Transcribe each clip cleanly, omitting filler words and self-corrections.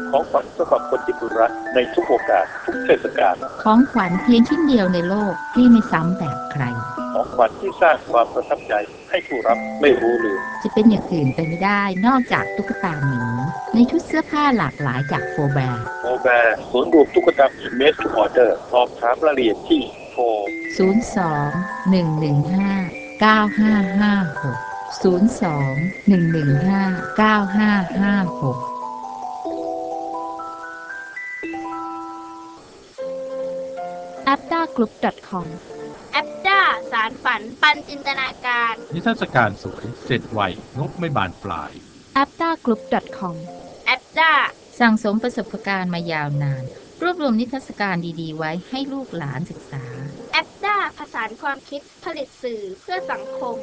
ของขวัญสำหรับคนที่คุณรักในทุกโอกาสทุกเทศกาลของขวัญเพียงชิ้นเดียวในโลกที่ไม่ซ้ำแบบใครของขวัญที่สร้างความประทับใจให้ผู้รับไม่รู้ลืมจะเป็นอย่างอื่นไปไม่ได้นอกจากตุ๊กตาหมีในชุดเสื้อผ้าหลากหลายจากโฟแบร์ศูนย์รวมตุ๊กตาหมีเมดทูออเดอร์สอบถามรายละเอียดที่โทร 02-115-9556 02-115-9556 appdagroup.com แอปด้าสารฝันปันจินตนาการนิทรรศการสวยเสร็จไวงบไม่บานปลาย appdagroup.com แอปด้าสั่งสมประสบการณ์มายาวนานรวบรวมนิทรรศการดีๆไว้ให้ลูกหลานศึกษาแอปด้าผสานความคิดผลิตสื่อเพื่อสังคม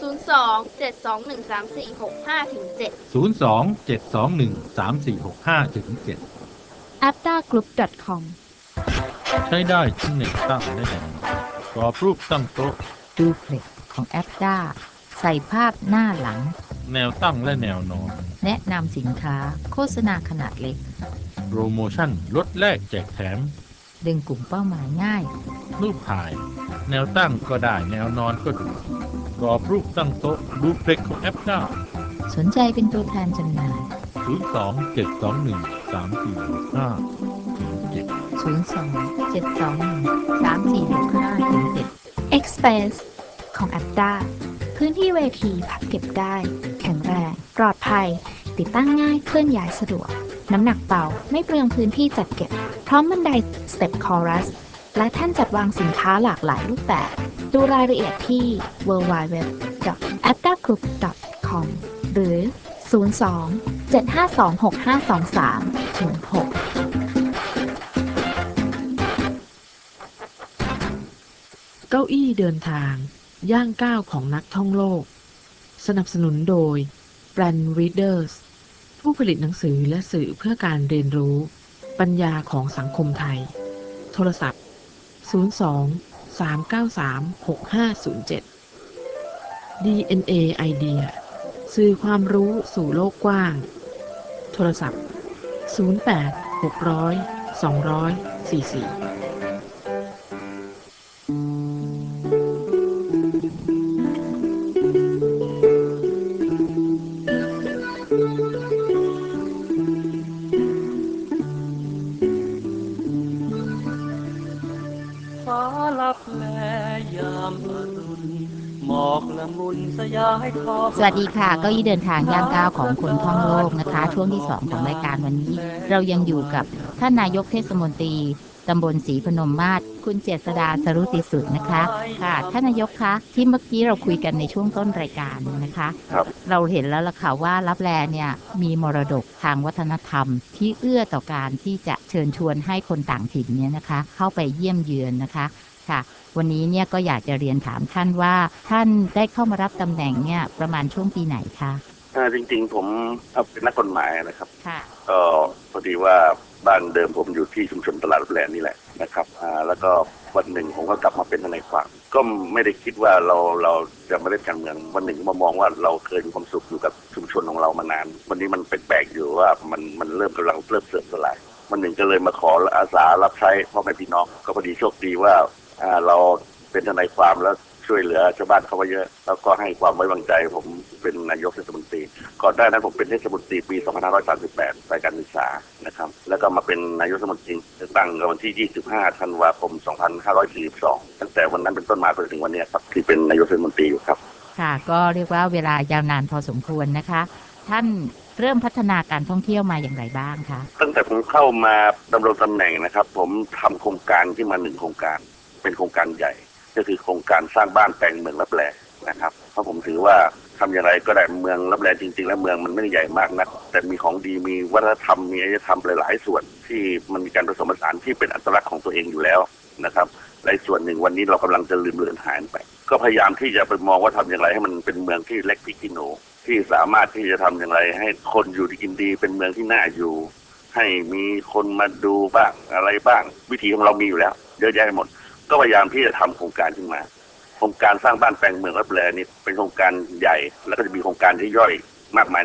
02-721-3465-7 appdagroup.com ใช้ได้ทั้งแนวตั้งและแนวนอนกรอบรูปตั้งโต๊ะดูเพล็กของแอปด้าใส่ภาพหน้าหลังแนวตั้งและแนวนอนแนะนำสินค้าโฆษณาขนาดเล็กโปรโมชั่นลดแลกแจกแถมดึงกลุ่มเป้าหมายง่ายรูปถ่ายแนวตั้งก็ได้แนวนอนก็ดูกรอบรูปตั้งโต๊ะดูเพล็กของแอปด้าสนใจเป็นตัวแทนจำหน่าย 02-721-3465-7 Express ของแอปด้าพื้นที่เวทีพับเก็บได้แข็งแรงปลอดภัยติดตั้งง่ายเคลื่อนย้ายสะดวกน้ำหนักเบาไม่เปลืองพื้นที่จัดเก็บพร้อมบันไดสเต็ปคอรัสและแท่นจัดวางสินค้าหลากหลายรูปแบบดูรายละเอียดที่ www.appdagroup.com หรือ02-752-6523-6 เก้าอี้เดินทางย่างก้าวของนักท่องโลกสนับสนุนโดย Brand Readers ผู้ผลิตหนังสือและสื่อเพื่อการเรียนรู้ปัญญาของสังคมไทยโทรศัพท์02-393-6507 DNA ไอเดียสื่อความรู้สู่โลกกว้างโทรศัพท์08-600-200-44 ฟ้าลับแลยามอรุณหมอกละมุนสยายทอสวัสดีค่ะเก้าอี้เดินทางย่างก้าวของคนท่องโลกนะคะช่วงที่2ของรายการวันนี้เรายังอยู่กับท่านนายกเทศมนตรีตำบลศรีพนมมาศคุณเจษฎาสรุติสุดนะคะค่ะท่านนายกคะที่เมื่อกี้เราคุยกันในช่วงต้นรายการนะคะเราเห็นแล้วล่ะค่ะว่าลับแลเนี่ยมีมรดกทางวัฒนธรรมที่เอื้อต่อการที่จะเชิญชวนให้คนต่างถิ่นเนี่ยนะคะเข้าไปเยี่ยมเยือนนะคะค่ะวันนี้เนี่ยก็อยากจะเรียนถามท่านว่าท่านได้เข้ามารับตำแหน่งเนี่ยประมาณช่วงปีไหนคะจริงๆผมเป็นนักกฎหมายนะครับก็พอดีว่าบ้านเดิมผมอยู่ที่ชุมชนตลาดรับแลนี่แหละนะครับแล้วก็วันหนึ่งผมก็กลับมาเป็นทนายความก็ไม่ได้คิดว่าเราจะมาเล่นการเมืองวันหนึ่งมามองว่าเราเคยมีความสุขอยู่กับชุมชนของเรามานานวันนี้มันแปลกๆอยู่ว่ามันเริ่มกำลังเสื่อมสลายวันหนึ่งก็เลยมาขออาสารับใช้พ่อแม่พี่น้องก็พอดีโชคดีว่าเราเป็นทนายความแล้วช่วยเหลือชาวบ้านเขาไว้เยอะแล้วก็ให้ความไว้วางใจผมเป็นนายกเทศมนตรีก่อนหน้านั้นผมเป็นเทศมนตรีปี2538ฝ่ายการศึกษานะครับแล้วก็มาเป็นนายกเทศมนตรีตั้งวันที่25ธันวาคม2542ตั้งแต่วันนั้นเป็นต้นมาจนถึงวันนี้ครับที่เป็นนายกเทศมนตรีอยู่ครับค่ะก็เรียกว่าเวลายาวนานพอสมควรนะคะท่านเริ่มพัฒนาการท่องเที่ยวมาอย่างไรบ้างคะตั้งแต่ผมเข้ามาดำรงตำแหน่งนะครับผมทำโครงการที่มา1โครงการเป็นโครงการใหญ่ก็คือโครงการสร้างบ้านแปลงเมืองลับแลนะครับเพราะผมถือว่าทำอย่างไรก็ได้เมืองลับแลจริงๆแล้วเมืองมันไม่ได้ใหญ่มากนักแต่มีของดีมีวัฒนธรรมมีอารยธรรมหลายๆส่วนที่มันมีการผสมผสานที่เป็นอัตลักษณ์ของตัวเองอยู่แล้วนะครับและส่วนหนึ่งวันนี้เรากำลังจะลืมเลือนหายไปก็พยายามที่จะไปมองว่าทำอย่างไรให้มันเป็นเมืองที่เล็กพริกขี้หนูที่สามารถที่จะทำอย่างไรให้คนอยู่ดีกินดีเป็นเมืองที่น่าอยู่ให้มีคนมาดูบ้างอะไรบ้างวิธีของเรามีอยู่แล้วเยอะแยะหมดก็พยายามที่จะทำโครงการขึ้นมาโครงการสร้างบ้านแปลงเมืองลับแลนี่เป็นโครงการใหญ่แล้วก็จะมีโครงการที่ย่อยมากมายในนั้น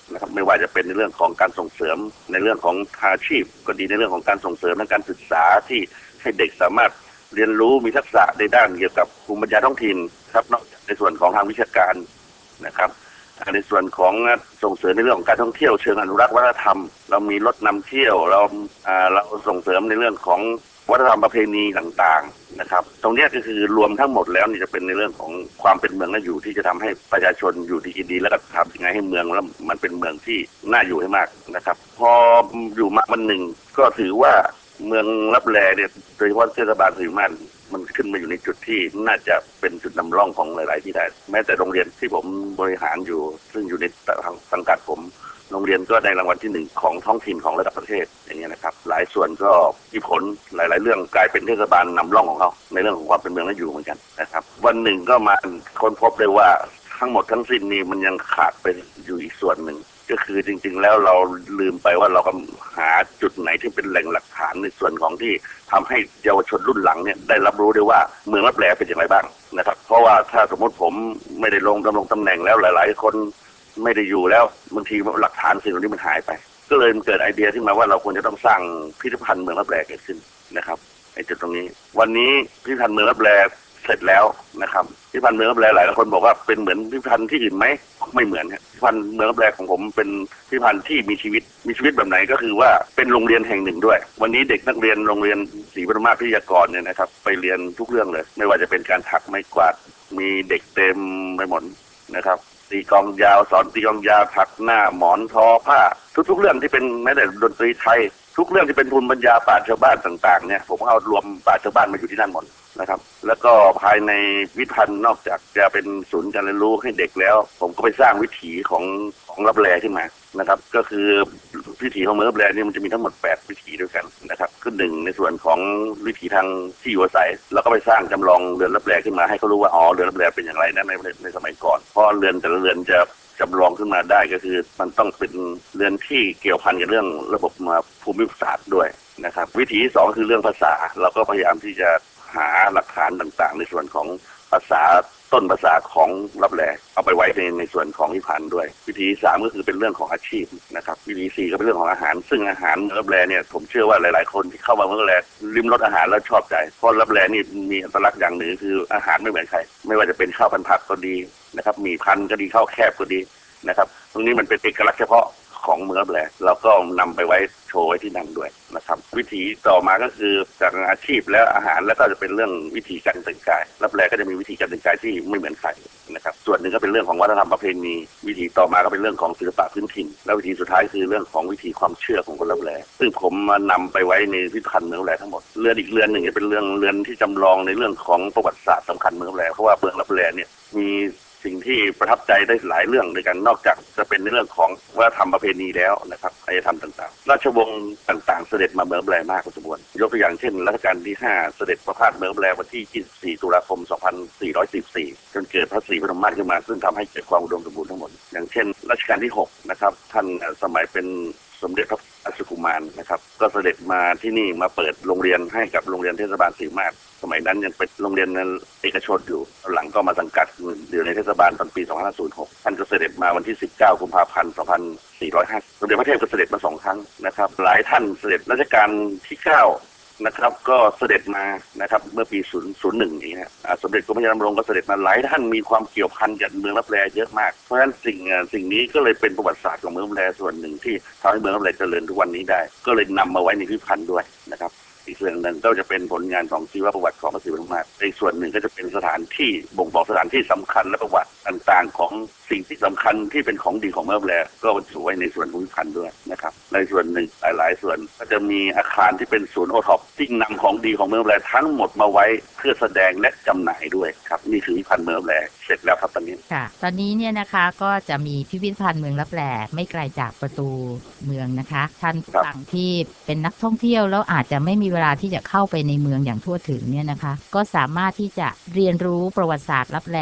นะครับไม่ว่าจะเป็นในเรื่องของการส่งเสริมในเรื่องของอาชีพก็ดีในเรื่องของการส่งเสริมในการศึกษาที่ให้เด็กสามารถเรียนรู้มีทักษะในด้านเกี่ยวกับภูมิปัญญาท้องถิ่นครับนอกจากในส่วนของทางวิชาการนะครับในส่วนของส่งเสริมในเรื่องของการท่องเที่ยวเชิงอนุรักษ์วัฒนธรรมเรามีรถนำเที่ยวเราส่งเสริมในเรื่องของวัฒนธรรมประเพณีต่างๆนะครับตรงนี้ก็คือรวมทั้งหมดแล้วนี่จะเป็นในเรื่องของความเป็นเมืองน่าอยู่ที่จะทำให้ประชาชนอยู่ดีกินดีและก็ทำยังไงให้เมืองแล้วมันเป็นเมืองที่น่าอยู่ให้มากนะครับพออยู่มาวันหนึ่งก็ถือว่าเมืองลับแลเนี่ยโดยเฉพาะเทศบาลสิริมาศมันขึ้นมาอยู่ในจุดที่น่าจะเป็นจุดนำร่องของหลายๆที่ได้แม้แต่โรงเรียนที่ผมบริหารอยู่ซึ่งอยู่ในสังกัดผมโรงเรียนก็ได้รางวัลที่1ของท้องถิ่นของระดับประเทศอย่างเงี้ยนะครับหลายส่วนก็มีผลหลายๆเรื่องกลายเป็นเทศบาลนำร่องของเขาในเรื่องของความเป็นเมืองน่าอยู่เหมือนกันนะครับวันหนึ่งก็มาค้นพบเลยว่าทั้งหมดทั้งสิ้นนี้มันยังขาดไปอยู่อีกส่วนหนึ่งก็คือจริงๆแล้วเราลืมไปว่าเราก็หาจุดไหนที่เป็นแหล่งหลักฐานในส่วนของที่ทำให้เยาวชนรุ่นหลังเนี่ยได้รับรู้ได้ว่าเมืองลับแลเป็นอย่างไรบ้างนะครับเพราะว่าถ้าสมมติผมไม่ได้ดำรงตำแหน่งแล้วหลายๆคนไม่ได้อยู่แล้วบางทีหลักฐานสิ่งเหล่านี้มันหายไปก็เลยเกิดไอเดียขึ้นมาว่าเราควรจะต้องสร้างพิพิธภัณฑ์เมืองลับแลเกิดขึ้นนะครับไอ้จุดตรงนี้วันนี้พิพิธภัณฑ์เมืองลับแลเสร็จแล้วนะครับพิพิธภัณฑ์เมืองลับแลหลายคนบอกว่าเป็นเหมือนพิพิธภัณฑ์ที่อื่นไหมไม่เหมือนครับพิพิธภัณฑ์เมืองลับแลของผมเป็นพิพิธภัณฑ์ที่มีชีวิตแบบไหนก็คือว่าเป็นโรงเรียนแห่งหนึ่งด้วยวันนี้เด็กนักเรียนโรงเรียนศรีปทุมมาศพิทยากรเนี่ยนะครับไปเรียนทุกเรื่องเลยไม่ว่าจะเป็นการถักไม้กวาดมีเด็กเต็มไปหมดนะครับตีกลองยาวสอนตีกลองยาวถักหน้าหมอนทอผ้าทุกๆเรื่องที่เป็นแม้แต่ดนตรีไทยทุกเรื่องที่เป็นภูมิปัญญาปราชญ์ชาวบ้านต่างๆเนี่ยผมเอารวมปราชญ์ชาวบ้านมาอยู่ที่นั่นหมดนะครับแล้วก็ภายในพิพิธภัณฑ์นอกจากจะเป็นศูนย์การเรียนรู้ให้เด็กแล้วผมก็ไปสร้างวิถีของลับแลขึ้นมานะครับก็คือวิถีของเมืองลับแลนี่มันจะมีทั้งหมด8วิถีด้วยกันนะครับคือหนึ่งในส่วนของวิถีทางที่อยู่อาศัยเราก็ไปสร้างจำลองเรือนลับแลขึ้นมาให้เขารู้ว่าอ๋อเรือนลับแลเป็นอย่างไรนะในสมัยก่อนเพราะเรือนแต่ละเรือนจะจำลองขึ้นมาได้ก็คือมันต้องเป็นเรือนที่เกี่ยวพันกับเรื่องระบบภูมิศาสตร์ด้วยนะครับวิธีที่2คือเรื่องภาษาเราก็พยายามที่จะหาหลักฐานต่างๆในส่วนของภาษาต้นภาษาของลับแลเอาไปไว้ในส่วนของพิพิธภัณฑ์ด้วยวิธีที่3ก็คือเป็นเรื่องของอาชีพนะครับวิธีที่4ก็เป็นเรื่องของอาหารซึ่งอาหารลับแลเนี่ยผมเชื่อว่าหลายๆคนที่เข้ามาเมืองลับแลลิ้มรสอาหารแล้วชอบใจเพราะลับแลนี่มีอัตลักษณ์อย่างหนึ่งคืออาหารไม่เหมือนใครไม่ว่าจะเป็นข้าวพันธุ์ผักก็ดีนะครับหมี่พันธุ์ก็ดีข้าวแคบก็ดีนะครับตรงนี้มันเป็นเอกลักษณ์เฉพาะของเมืองลับแลเราก็นำไปไว้โชว์ไว้ที่นั่นด้วยนะครับวิธีต่อมาก็คือจากอาชีพและอาหารแล้วก็จะเป็นเรื่องวิธีการแต่งกายลับแลก็จะมีวิธีการแต่งกายที่ไม่เหมือนใครนะครับส่วนหนึ่งก็เป็นเรื่องของวัฒนธรรมประเพณีวิธีต่อมาก็เป็นเรื่องของศิลปะพื้นถิ่นและวิธีสุดท้ายคือเรื่องของวิธีความเชื่อของคนลับแลซึ่งผมมานำไปไว้ในพิพิธภัณฑ์เมืองลับแลทั้งหมดเรือนอีกเรือนหนึ่งจะเป็นเรือนที่จำลองในเรื่องของประวัติศาสตร์สำคัญเมืองลับแลเพราะว่าเมืองลับแลเนี่ยมีสิ่งที่ประทับใจได้หลายเรื่องด้วยกันนอกจากจะเป็นในเรื่องของวัฒนธรรมประเพณีแล้วนะครับอารยธรรมต่างๆราชวงศ์ต่างๆเสด็จมาเมืองลับแลมากพอสมควรยกตัวอย่างเช่นรัชกาลที่5เสด็จประพาสเมืองลับแลวันที่24ตุลาคม2414จนเกิดพระศรีปฐมมาศขึ้นมาซึ่งทำให้เกิดความอุดมสมบูรณ์ทั้งหมดอย่างเช่นรัชกาลที่6นะครับท่านสมัยเป็นสมเด็จพระราชกุมารนะครับก็เสด็จมาที่นี่มาเปิดโรงเรียนให้กับโรงเรียนเทศบาลศรีมาศสมัยนั้นยังเป็นโรงเรียนเอกชนอยู่หลังก็มาสังกัดอยู่ในเทศบาลตอนปี2506ท่านก็เสด็จมาวันที่19กุมภาพันธ์2450สมเด็จพระเทพก็เสด็จมา2ครั้งนะครับหลายท่านเสด็จรัชกาลที่9นะครับก็เสด็จมานะครับเมื่อปี001นี้นะสมเด็จกรมพระยาดำรงก็เสด็จมาหลายท่านมีความเกี่ยวพันกับเมืองลับแลเยอะมากเพราะฉะนั้นสิ่งนี้ก็เลยเป็นประวัติศาสตร์ของเมืองลับแลส่วนหนึ่งที่ทำให้เมืองลับแลเจริญทุกวันนี้ได้ก็เลยนำมาไว้ในพิพิธภัณฑ์ด้วยนะครับอีกส่วนหนึ่งก็จะเป็นผลงานของชีวประวัติของพระศรีปทุมมาศอีกส่วนหนึ่งก็จะเป็นสถานที่บ่งบอกสถานที่สำคัญและประวัติต่างๆของสิ่งที่สำคัญที่เป็นของดีของเมืองลับแลก็บรรจุไว้ในส่วนพิพิธภัณฑ์ด้วยนะครับในส่วนหนึ่งหลายๆส่วนก็จะมีอาคารที่เป็นศูนย์โอท็อปที่นำของดีของเมืองลับแลทั้งหมดมาไว้เพื่อแสดงและจำหน่ายด้วยครับนี่คือพิพิธภัณฑ์เมืองลับแลเสร็จแล้วครับตอนนี้ค่ะตอนนี้เนี่ยนะคะก็จะมีพิพิธภัณฑ์เมืองลับแลไม่ไกลจากประตูเมืองนะคะท่านผู้ฟังที่เป็นนักท่องเที่ยวแล้วอาจจะไม่มีเวลาที่จะเข้าไปในเมืองอย่างทั่วถึงเนี่ยนะคะก็สามารถที่จะเรียนรู้ประวัติศาสตร์ลับแล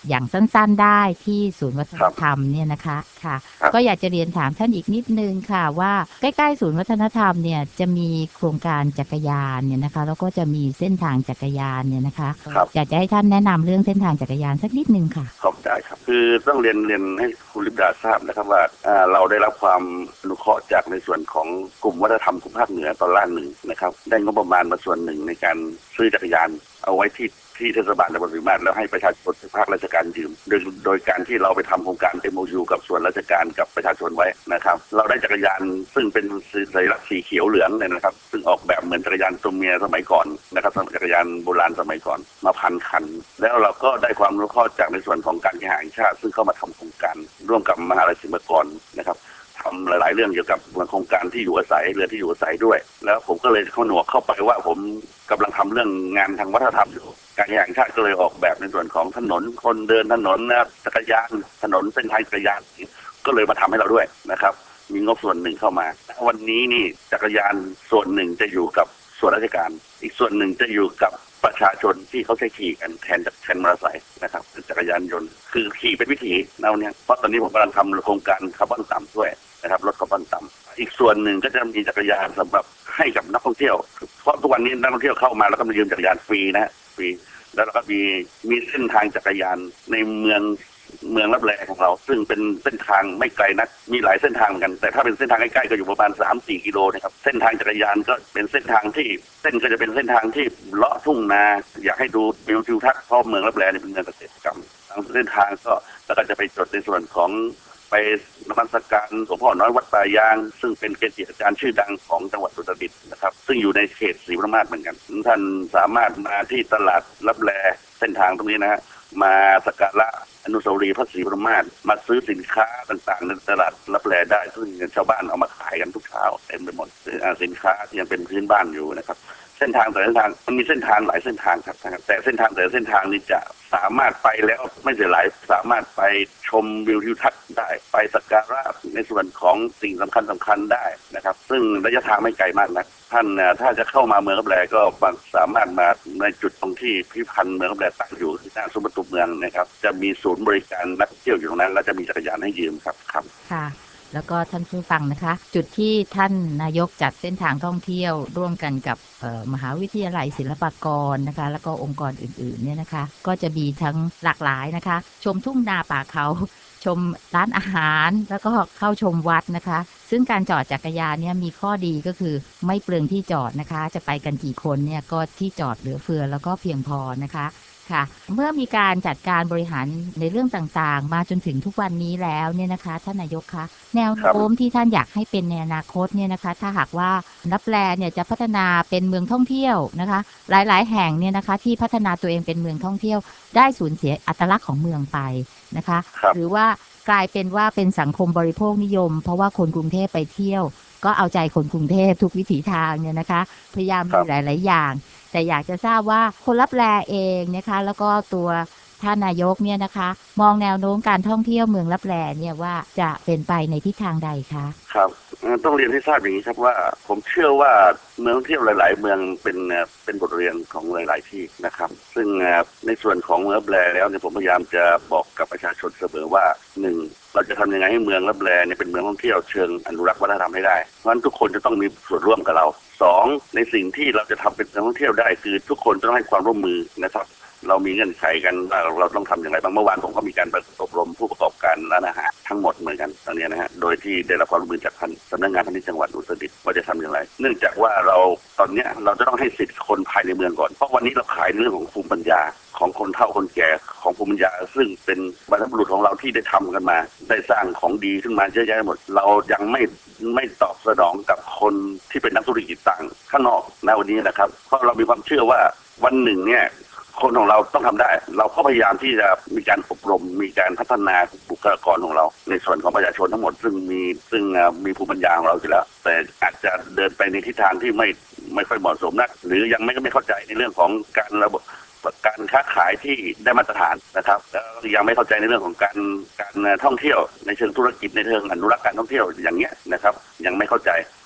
อย่างสั้นๆได้ที่ศูนย์วัฒนธรรมเนี่ยนะคะค่ะก็อยากจะเรียนถามท่านอีกนิดนึงค่ะว่าใกล้ๆศูนย์วัฒนธรรมเนี่ยจะมีโครงการจักรยานเนี่ยนะคะแล้วก็จะมีเส้นทางจักรยานเนี่ยนะคะอยากจะให้ท่านแนะนำเรื่องเส้นทางจักรยานสักนิดนึงค่ะครับได้ครับคือต้องเรียนให้คุณลิปดาทราบนะครับว่าเราได้รับความอนุเคราะห์จากในส่วนของกลุ่มวัฒนธรรมของภาคเหนือตอนล่างหนึ่งนะครับได้งบประมาณมาส่วนหนึ่งในการซื้อจักรยานเอาไว้ที่เทศบาลตำบลวิมานแล้วให้ประชาชนภาคราชการยืมโดยการที่เราไปทำโครงการ MOU กับส่วนราชการกับประชาชนไว้นะครับเราได้จักรยานซึ่งเป็นสัญลักษณ์สีเขียวเหลืองเนี่ยนะครับซึ่งออกแบบเหมือนจักรยานตัวเมียสมัยก่อนนะครับจักรยานโบราณสมัยก่อนมา1,000 คันแล้วเราก็ได้ความอนุเคราะห์จากในส่วนของการแห่งชาติซึ่งเข้ามาทำโครงการร่วมกับมหาวิทยาลัยศิลปากรนะครับทำหลายๆเรื่องเกี่ยวกับโครงการที่อยู่อาศัยเรือที่อยู่อาศัยด้วยแล้วผมก็เลยหนวกเข้าไปว่าผมกำลังทำเรื่องงานทางวัฒนธรรมอยู่การแห่งชาติก็เลยออกแบบในส่วนของถนนคนเดินถนนจักรยานถนนเส้นทางจักรยานก็เลยมาทำให้เราด้วยนะครับมีงบส่วนหนึ่งเข้ามาวันนี้นี่จักรยานส่วนหนึ่งจะอยู่กับส่วนราชการอีกส่วนหนึ่งจะอยู่กับประชาชนที่เขาใช้ขี่กันแทนมอเตอร์ไซค์นะครับจักรยานยนต์คือขี่เป็นวิถีเราเนี่ยเพราะตอนนี้ผมกำลังทำโครงการคาร์บอนต่ำด้วยนะครับลดคาร์บอนต่ำอีกส่วนหนึ่งก็จะมีจักรยานสำหรับให้กับนักท่องเที่ยวเพราะทุกวันนี้นักท่องเที่ยวเข้ามาแล้วก็มายืมจักรยานฟรีนะฟรีแล้วเราก็มีเส้นทางจักรยานในเมืองรับแลของเราซึ่งเป็นเส้นทางไม่ไกลนักมีหลายเส้นทางเหมือนกันแต่ถ้าเป็นเส้นทางใกล้ๆก็อยู่ประมาณ 3-4 กิโลนะครับเส้นทางจักรยานก็เป็นเส้นทางที่ก็จะเป็นเส้นทางที่เลาะทุ่งนาอยากให้ดูวิวทิวทัศน์เพราะเมืองรับแลเป็นเมืองเกษตรกรรมทางเส้นทางก็แล้วก็จะไปจดในส่วนของไปนมัสการหลวงพ่อน้อยวัดป่ายางซึ่งเป็นเกจิอาจารย์ชื่อดังของจังหวัดอุตรดิตถ์นะครับซึ่งอยู่ในเขตศรีปทุมราชเหมือนกันท่านสามารถมาที่ตลาดรับแลเส้นทางตรงนี้นะฮะมาสักการะอนุสาวรีย์พระศรีปทุมราชมาซื้อสินค้าต่างๆในตลาดรับแลได้ซึ่งชาวบ้านเอามาขายกันทุกเช้าเต็มไปหมดสินค้าที่ยังเป็นพื้นบ้านอยู่นะครับเส้นทางแต่ละเส้นทางมันมีเส้นทางหลายเส้นทางครับแต่เส้นทางแต่ละเส้นทางนี้จะสามารถไปแล้วไม่เสียหลายสามารถไปชมวิวทิวทัศน์ได้ไปสักการะในส่วนของสิ่งสำคัญได้นะครับซึ่งระยะทางไม่ไกลมากนะท่านถ้าจะเข้ามาเมืองรับแลก็สามารถมาในจุดตรงที่พิพิธภัณฑ์เมืองรับแลตั้งอยู่ที่หน้าซุ้มประตูเมืองนะครับจะมีศูนย์บริการนักท่องเที่ยวอยู่ตรงนั้นและจะมีจักรยานให้ยืมครับค่ะแล้วก็ท่านผู้ฟังนะคะจุดที่ท่านนายกจัดเส้นทางท่องเที่ยวร่วมกันกับมหาวิทยาลัยศิลปากรนะคะแล้วก็องค์กรอื่นๆเนี่ยนะคะก็จะมีทั้งหลากหลายนะคะชมทุ่งนาป่าเขาชมร้านอาหารแล้วก็เข้าชมวัดนะคะซึ่งการจอดจักรยานเนี่ยมีข้อดีก็คือไม่เปลืองที่จอดนะคะจะไปกันกี่คนเนี่ยก็ที่จอดเหลือเฟือแล้วก็เพียงพอนะคะค่ะเมื่อมีการจัดการบริหารในเรื่องต่างๆมาจนถึงทุกวันนี้แล้วเนี่ยนะคะท่านนายกคะแนวโน้มที่ท่านอยากให้เป็นในอนาคตเนี่ยนะคะถ้าหากว่ารับแลเนี่ยจะพัฒนาเป็นเมืองท่องเที่ยวนะคะหลายๆแห่งเนี่ยนะคะที่พัฒนาตัวเองเป็นเมืองท่องเที่ยวได้สูญเสียอัตลักษณ์ของเมืองไปนะคะหรือว่ากลายเป็นว่าเป็นสังคมบริโภคนิยมเพราะว่าคนกรุงเทพไปเที่ยวก็เอาใจคนกรุงเทพทุกวิถีทางเนี่ยนะคะพยายามมีหลายๆอย่างแต่อยากจะทราบว่าคนรับแลเองนะคะแล้วก็ตัวท่านนายกเนี่ยนะคะมองแนวโน้มการท่องเที่ยวเมืองรับแลเนี่ยว่าจะเป็นไปในทิศทางใดคะครับต้องเรียนให้ทราบอย่างนี้ครับว่าผมเชื่อว่าเมืองท่องเที่ยวหลายๆเมืองเป็นบทเรียนของหลายๆที่นะครับซึ่งในส่วนของเมืองรับแลแล้วเนี่ยผมพยายามจะบอกกับประชาชนเสมอว่า1เราจะทำยังไงให้เมืองรับแลเนี่ยเป็นเมืองท่องเที่ยวเชิงอนุรักษ์วัฒนธรรมให้ได้เพราะฉะนั้นทุกคนจะต้องมีส่วนร่วมกับเรา2ในสิ่งที่เราจะทำเป็นเมืองท่องเที่ยวได้คือทุกคนต้องให้ความร่วมมือนะครับเรามีเงื่อนไขกันว่าเราต้องทำอย่างไรบ้างเมื่อวานผมก็มีการอบรมผู้ประกอบการร้านอาหารทั้งหมดเหมือนกันตอนนี้นะฮะโดยที่ได้รับความร่วมมือจากสำนักงานพาณิชย์จังหวัดอุตรดิตถ์ว่าจะทำอย่างไรเนื่องจากว่าเราตอนนี้เราจะต้องให้สิทธิ์คนภายในเมืองก่อนเพราะวันนี้เราขายเรื่องของภูมิปัญญาของคนเฒ่าคนแก่ของภูมิปัญญาซึ่งเป็นบรรพบุรุษของเราที่ได้ทำกันมาได้สร้างของดีขึ้นมาเยอะแยะหมดเรายังไม่ตอบสนองกับคนที่เป็นนักธุรกิจต่างข้างนอกในวันนี้นะครับเพราะเรามีความเชื่อว่าวันหนึ่งเนี่ยคนของเราต้องทำได้เราก็พยายามที่จะมีการอบรมมีการพัฒนาบุคลากรของเราในส่วนของประชาชนทั้งหมดซึ่งมีภูมิปัญญาของเราอยู่แล้วแต่อาจจะเดินไปในทิศทางที่ไม่ค่อยเหมาะสมนักหรือยังไม่เข้าใจในเรื่องของการระบบการค้าขายที่ได้มาตรฐานนะครับแล้วยังไม่เข้าใจในเรื่องของการท่องเที่ยวในเชิงธุรกิจในเชิงอนุรักษ์การท่องเที่ยวอย่างเงี้ยนะครับยังไม่เข้าใจ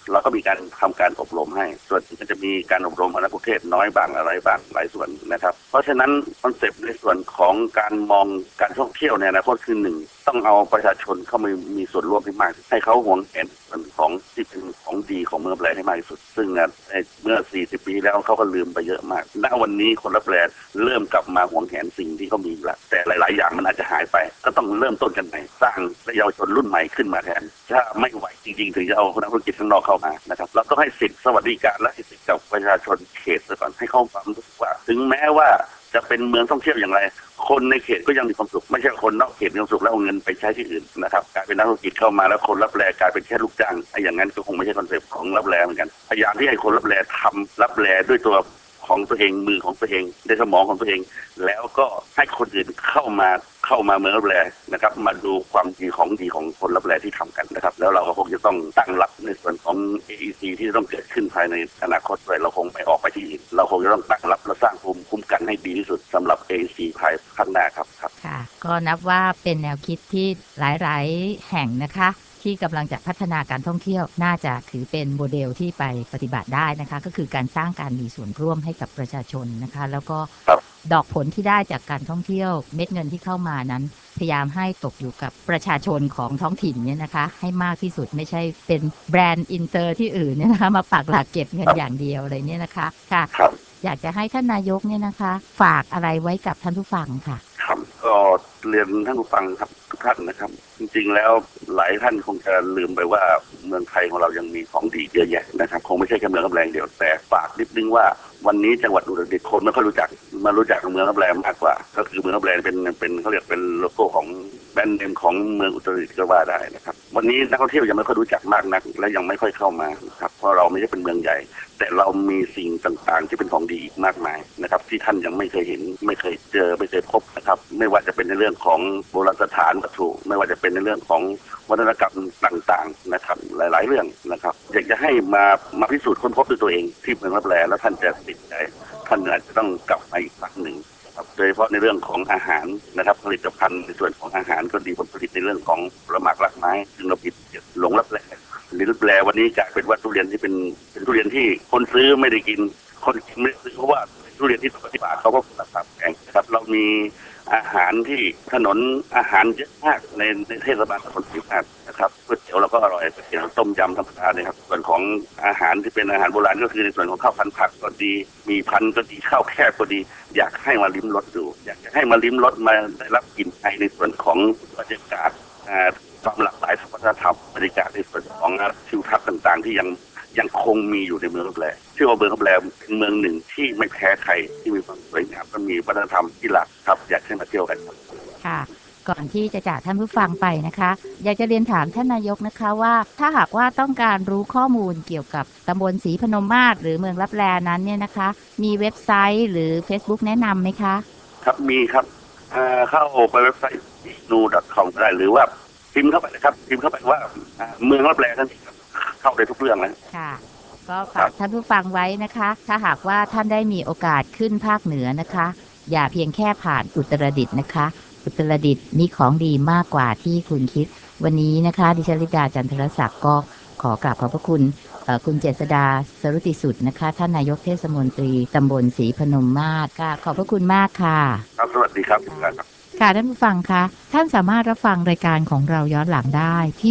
เราก็มีการทำการอบรมให้ส่วนที่จะมีการอบรมคณะกรุงเทพน้อยบ้างอะไรบ้างหลายส่วนนะครับเพราะฉะนั้นคอนเซปต์ในส่วนของการมองการท่องเที่ยวในอนาคตคือหนึ่งต้องเอาประชาชนเข้ามามีส่วนร่วมให้มากให้เขาหวงแหนส่วนของที่เป็นของดีของเมืองรับแลให้มากที่สุดซึ่งเมื่อ40 ปีแล้วเขาก็ลืมไปเยอะมากณวันนี้คนรับแลเริ่มกลับมาหวงแหนสิ่งที่เขามีแล้วแต่หลายๆอย่างมันอาจจะหายไปก็ต้องเริ่มต้นกันใหม่สร้างเยาวชนรุ่นใหม่ขึ้นมาแทนถ้าไม่ไหวจริงๆถึงจะเอานักธุรกิจข้างนอกเข้ามานะครับเราต้องให้สิทธิสวัสดิการและสิทธิกับประชาชนเขตก่อนให้เขาความรู้สึกว่าถึงแม้ว่าจะเป็นเมืองท่องเที่ยวอย่างไรคนในเขตก็ยังมีความสุขไม่ใช่คนนอกเขตมีความสุขแล้วเอาเงินไปใช้ที่อื่นนะครับกลายเป็นนักธุรกิจเข้ามาแล้วคนรับแลกลายเป็นแค่ลูกจ้างอย่างนั้นก็คงไม่ใช่คอนเซ็ปต์ของรับแลเหมือนกันพยายามที่ให้คนรับแลทำรับแลด้วยตัวของตัวเองมือของตัวเองในสมองของตัวเองแล้วก็ให้คนอื่นเข้ามาเมืองรับแลนะครับมาดูความดีของคนรับแลที่ทำกันนะครับแล้วเราก็คงจะต้องตั้งหลักในส่วนของ AEC ที่ต้องเกิดขึ้นภายในอนาคตด้วยเราคงไม่ออกไปที่อื่นเราคงจะต้องตั้งรับและสร้างภูมิคุ้มกันให้ดีที่สุดสำหรับ AEC ภายข้างหน้าครับค่ะก็นับว่าเป็นแนวคิดที่หลายๆแห่งนะคะที่กำลังจะพัฒนาการท่องเที่ยวน่าจะถือเป็นโมเดลที่ไปปฏิบัติได้นะคะก็คือการสร้างการมีส่วนร่วมให้กับประชาชนนะคะแล้วก็ดอกผลที่ได้จากการท่องเที่ยวเม็ดเงินที่เข้ามานั้นพยายามให้ตกอยู่กับประชาชนของท้องถิ่นเนี่ยนะคะให้มากที่สุดไม่ใช่เป็นแบรนด์อินเตอร์ที่อื่นเนี่ยนะคะมาปักหลักเก็บเงินอย่างเดียวอะไรเนี่ยนะคะค่ะอยากจะให้ท่านนายกเนี่ยนะคะฝากอะไรไว้กับท่านผู้ฟังค่ะครับก็เรียนท่านผู้ฟังครับทุกท่านนะครับจริงๆแล้วหลายท่านคงจะลืมไปว่าเมืองไทยของเรายังมีของดีเยอะแยะนะครับคงไม่ใช่แค่เมืองรับแลเดียวแต่ฝากนิดนึงว่าวันนี้จังหวัดอุตรดิตถ์คนไม่ค่อยรู้จักมารู้จักเมืองรับแลมากกว่าก็คือเมืองรับแลเป็นเขาเรียกเป็นโลโก้ของแบรนด์เนมของเมืองอุตรดิตถ์ก็ว่าได้นะครับวันนี้นักท่องเที่ยวยังไม่ค่อยรู้จักมากนักและยังไม่ค่อยเข้ามาครับเพราะเราไม่ใช่เป็นเมืองใหญ่แต่เรามีสิ่งต่างๆที่เป็นของดีอีกมากมายนะครับที่ท่านยังไม่เคยเห็นไม่เคยเจอไม่เคยพบนะครับไม่ว่าจะเป็นในเรื่องของโบราณสถานวัตถุไม่ว่าจะเป็นในเรื่องของวัฒนธรรมต่างๆนะครับหลายๆเรื่องนะครับอยากจะให้มาพิสูจน์ค้นพบด้วยตัวเองที่เมืองรับแลแล้วท่านจะติดใจท่านอาจจะต้องกลับมาอีกครั้งหนึ่งโดยเฉพาะในเรื่องของอาหารนะครับผลิตภัณฑ์ในส่วนของอาหารก็ดีผลผลิตในเรื่องของผลไม้รากไม้ซึ่งเราผิดหลงรับแลหรือรับแลวันนี้กลายเป็นว่าทุเรียนที่เป็นทุเรียนที่คนซื้อไม่ได้กินคนกินไม่ได้ซื้อเพราะว่าทุเรียนที่ปฏิบัติเขาก็ราคาแพงครับเรามีอาหารที่ถนนอาหารเยอะมากในเทศบาลตำบลศรีพัฒน์นะครับก๋วยเตี๋ยวเราก็อร่อยก๋วยเตี๋ยวต้มยำธรรมดาเลยครับส่วนของอาหารที่เป็นอาหารโบราณก็คือในส่วนของข้าวพันผักก็ดีมีพันก็ดีข้าวแคบก็ดีอยากให้มาลิ้มรสดูอยากให้มาลิ้มรสมาได้รับกลิ่นไอในส่วนของบรรยากาศความหลากหลายทางวัฒนธรรมบรรยากาศในส่วนของทิวทัศน์ต่างๆที่ยังคงมีอยู่ในเมืองรับแลชื่อว่าเมืองรับแลเป็นเมืองหนึ่งที่ไม่แพ้ใครที่มีความสวยงามและมีวัฒนธรรมที่หลากครับอยากให้มาเที่ยวกันค่ะก่อนที่จะจากท่านผู้ฟังไปนะคะอยากจะเรียนถามท่านนายกนะคะว่าถ้าหากว่าต้องการรู้ข้อมูลเกี่ยวกับตำบลศรีพนมมาศหรือเมืองรับแลนั้นเนี่ยนะคะมีเว็บไซต์หรือ Facebook แนะนำไหมคะครับมีครับเข้าไปเว็บไซต์ nu.com ได้หรือว่าพิมพ์เข้าไปนะครับพิมพ์เข้าไปว่าเมืองรับแลนั่นเองเข้าได้ทุกเรื่องเลยค่ะก็ฝากท่านผู้ฟังไว้นะคะถ้าหากว่าท่านได้มีโอกาสขึ้นภาคเหนือนะคะอย่าเพียงแค่ผ่านอุตรดิตถ์นะคะอุตรดิตถ์มีของดีมากกว่าที่คุณคิดวันนี้นะคะดิฉันลิดาจันทรศักดิ์ก็ขอกราบขอบพระคุณคุณเจษดาสรุติสุดนะคะท่านนายกเทศมนตรีตำบลศรีพนมมาศค่ะขอบพระคุณมากค่ะครับสวัสดีครับค่ะท่านผู้ฟังคะท่านสามารถรับฟังรายการของเราย้อนหลังได้ที่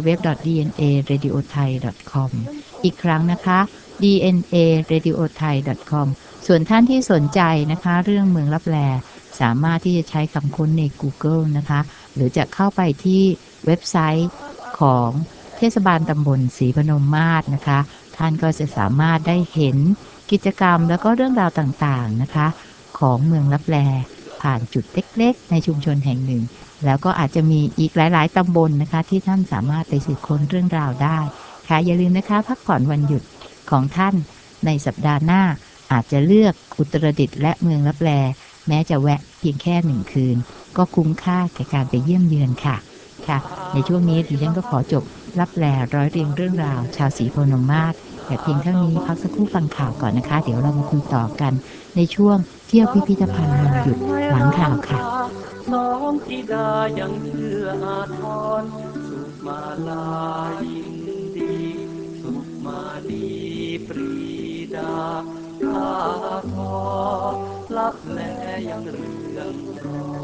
www.dnaradiothai.com อีกครั้งนะคะ dnaradiothai.com ส่วนท่านที่สนใจนะคะเรื่องเมืองลับแลสามารถที่จะใช้คำค้นใน Google นะคะหรือจะเข้าไปที่เว็บไซต์ของเทศบาลตำบลศรีพนมมาศนะคะท่านก็จะสามารถได้เห็นกิจกรรมแล้วก็เรื่องราวต่างๆนะคะของเมืองลับแลผ่านจุดเล็กๆในชุมชนแห่งหนึ่งแล้วก็อาจจะมีอีกหลายๆตำบลนะคะที่ท่านสามารถไปสืบค้นเรื่องราวได้ค่ะอย่าลืมนะคะพักผ่อนวันหยุดของท่านในสัปดาห์หน้าอาจจะเลือกอุตรดิตถ์และเมืองลับแลแม้จะแวะเพียงแค่1 คืนก็คุ้มค่าแก่การไปเยี่ยมเยือนค่ะในช่วงนี้ดิฉันก็ขอจบลับแลร้อยเรียงเรื่องราวชาวศรีพนมมาศแต่เพียงเท่านี้พักสักครู่ฟังข่าวก่อนนะคะเดี๋ยวเรามาคุยต่อกันในช่วงเที่ยวพิพิธภัณฑ์วันหยุดหลังข่าวค่ะสองธิดายังเชื่ออาทรสุมาลายินดีสุมาดีปรีดาข้าขอรับแลยังเรื่องรอ